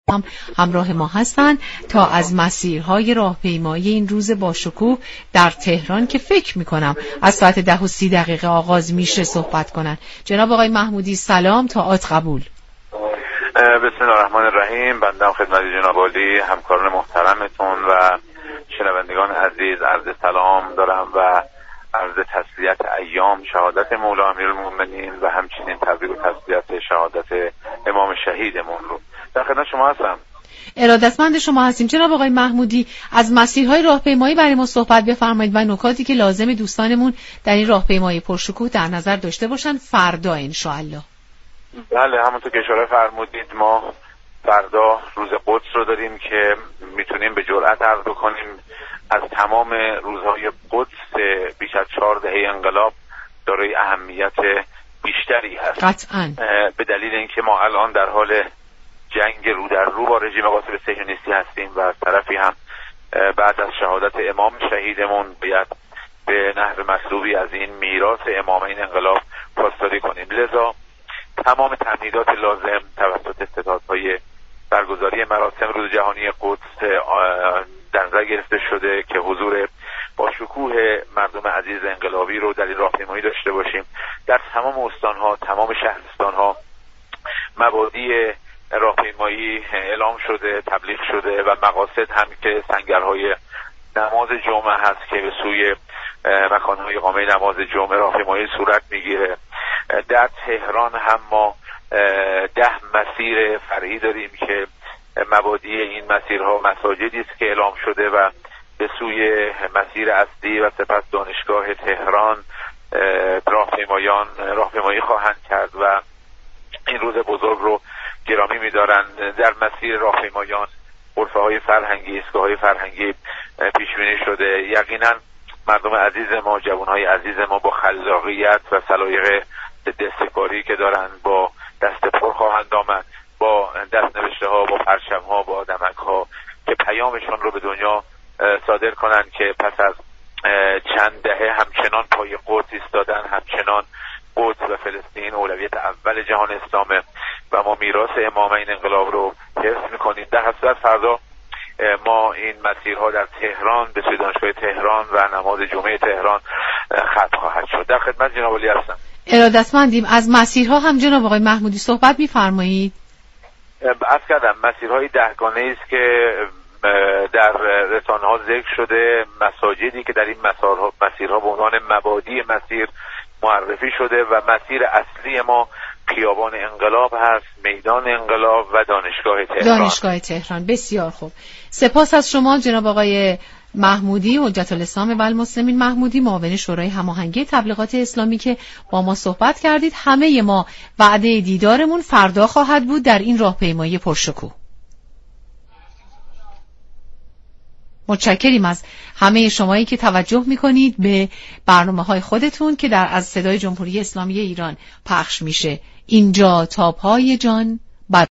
هم همراه ما هستند تا از مسیرهای راهپیمایی این روز باشکوه در تهران که فکر میکنم از ساعت 10:30 آغاز میشه صحبت کنن. جناب آقای محمودی سلام، طاعات قبول. بسم الله الرحمن الرحیم. بنده خدمت جناب عالی همکاران محترمتون و شنوندگان عزیز عرض سلام دارم و عرض تسلیت ایام شهادت مولا امیرالمومنین و همچنین تبریک و تسلیت شهادت امام شهیدمون رو در خدمت شما هستم. ارادتمند شما هستیم. جناب آقای محمودی از مسیرهای راهپیمایی برای ما صحبت بفرمایید و نکاتی که لازم دوستانمون در این راهپیمایی پرشکوه در نظر داشته باشن فردا انشاءالله. بله، همونطور که اشاره فرمودید ما فردا روز قدس رو داریم که میتونیم به جرئت عرض بکنیم از تمام روزهای قدس بیش از 4 دهه انقلاب دارای اهمیت بیشتری هست. قطعاً. به دلیل اینکه ما الان در حال جنگ رو در رو با رژیم غاصب صهیونیستی هستیم و از طرفی هم بعد از شهادت امام شهیدمون باید به نحو مطلوبی از این میراث امامین انقلاب پاسداری کنیم. لذا تمام تمهیدات لازم توسط ستادهای برگزاری مراسم روز جهانی قدس در نظر گرفته شده که حضور با شکوه مردم عزیز انقلابی رو در این راهپیمایی داشته باشیم. در تمام استانها، تمام شهرستانها مبادی راهپیمایی اعلام شده، تبلیغ شده و مقاصد هم که سنگرهای نماز جمعه هست که به سوی مکانهای اقامه نماز جمعه راهپیمایی صورت میگیره. در تهران هم ما 10 مسیر فرعی داریم که مبادی این مسیرها مساجدی است که اعلام شده و به سوی مسیر اصلی و سپس دانشگاه تهران راهپیمایی خواهند کرد و این روز بزرگ رو گرامی می‌دارن. در مسیر راهپیمایان غرفه‌های فرهنگی، ایستگاه‌های فرهنگی پیش بینی شده. یقینا مردم عزیز ما، جوان‌های عزیز ما با خلاقیت و سلایق دستکاری که دارن با دست پر خواهند آمد، با دست نوشته ها، با پرچم ها، با دمک ها که پیامشون رو به دنیا صادر کنن که پس از چند دهه همچنان پای قدس ایستادن، همچنان قدس و فلسطین اولویت اول جهان اسلامه و ما میراث امامین انقلاب رو حفظ میکنیم. در حضرت فردا ما این مسیرها در تهران به سوی دانشگاه تهران و نماز جمعه تهران ختم خواهد شد. در خدمت جناب عالی هستم. ارادتمندیم. از مسیرها هم جناب آقای محمودی صحبت می‌فرمایید؟ عرض کردم مسیرهای 10 گانه‌ای است که در رسانه‌ها ذکر شده، مساجدی که در این مسیرها به عنوان مبادی مسیر معرفی شده و مسیر اصلی ما خیابان انقلاب هست، میدان انقلاب و دانشگاه تهران. بسیار خوب. سپاس از شما جناب آقای محمودی، حجت الاسلام و المسلمین محمودی، معاون شورای هماهنگی تبلیغات اسلامی که با ما صحبت کردید. همه ما وعده دیدارمون فردا خواهد بود در این راهپیمایی پرشکوه. متشکریم از همه شمایی که توجه میکنید به برنامه‌های خودتون که از صدای جمهوری اسلامی ایران پخش میشه. اینجا تا پای جان